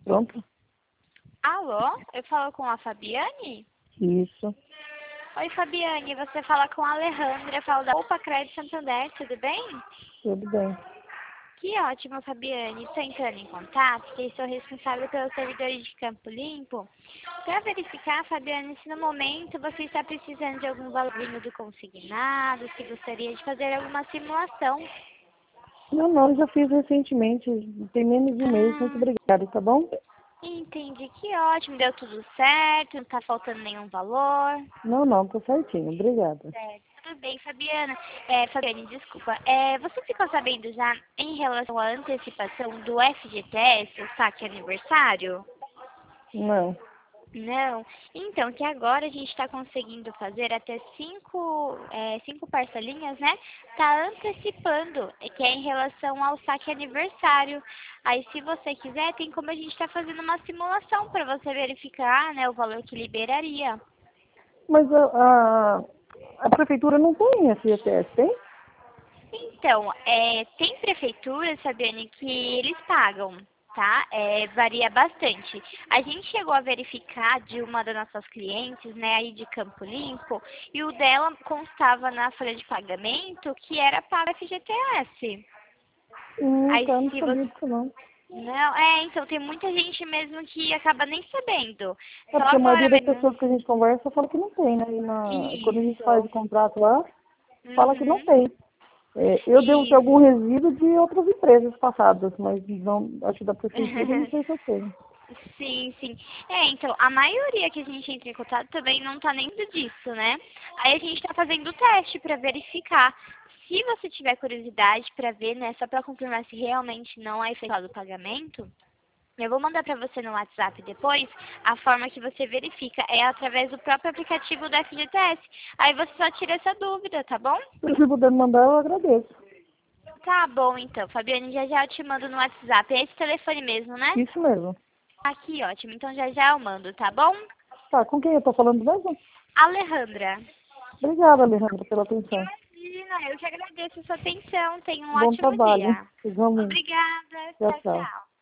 Pronto? Alô? Eu falo com a Fabiane? Isso. Oi, Fabiane. Você fala com a Alejandra. Eu falo da UPA Crédito Santander. Tudo bem? Tudo bem. Que ótimo, Fabiane. Estou entrando em contato, porque sou responsável pelos servidores de Campo Limpo. Para verificar, Fabiane, se no momento você está precisando de algum valorzinho do consignado, se gostaria de fazer alguma simulação. Não, eu já fiz recentemente. Tem menos de um mês. Muito Ah, obrigada, tá bom? entendi. Que ótimo. Deu tudo certo, não está faltando nenhum valor. Não, tá certinho. Obrigada. Certo. Tudo bem, Fabiana. Fabiane, desculpa. Você ficou sabendo já em relação à antecipação do FGTS, o saque aniversário? Não. Não. Então, que agora a gente está conseguindo fazer até cinco parcelinhas, né? Tá antecipando, que é em relação ao saque aniversário. Aí, se você quiser, tem como a gente está fazendo uma simulação para você verificar, né, o valor que liberaria. Mas a prefeitura não tem FGTS, tem? Então, tem prefeituras, Fabiane, que eles pagam, tá? Varia bastante. A gente chegou a verificar de uma das nossas clientes, né, aí de Campo Limpo, e o dela constava na folha de pagamento que era para FGTS. Aí Tá, não se sabia você... disso não. Não, então tem muita gente mesmo que acaba nem sabendo. É Só porque a agora maioria das mesmo. pessoas que a gente conversa fala que não tem, né? Quando a gente faz o Isso. contrato lá, fala que não Uhum. tem. Eu devo ter algum Isso. resíduo de outras empresas passadas, mas não, acho que da prefeitura não sei se eu tenho. Sim, sim. Então, a maioria que a gente entra em contato também não tá nem disso, né? Aí a gente tá fazendo o teste para verificar. Se você tiver curiosidade para ver, né, só para confirmar se realmente não é efetuado o pagamento, eu vou mandar para você no WhatsApp depois a forma que você verifica. É através do próprio aplicativo do FGTS. Aí você só tira essa dúvida, tá bom? Se puder me mandar, eu agradeço. Tá bom, então. Fabiane, já já eu te mando no WhatsApp. É esse telefone mesmo, né? Isso mesmo. Aqui, ótimo. Então já já eu mando, tá bom? Tá, com quem eu tô falando mesmo? Alejandra. Obrigada, Alejandra, pela atenção. Imagina, eu que agradeço a sua atenção. Tenha um Bom ótimo trabalho. dia. Igualmente. Obrigada. Tchau, Tchau, tchau. tchau.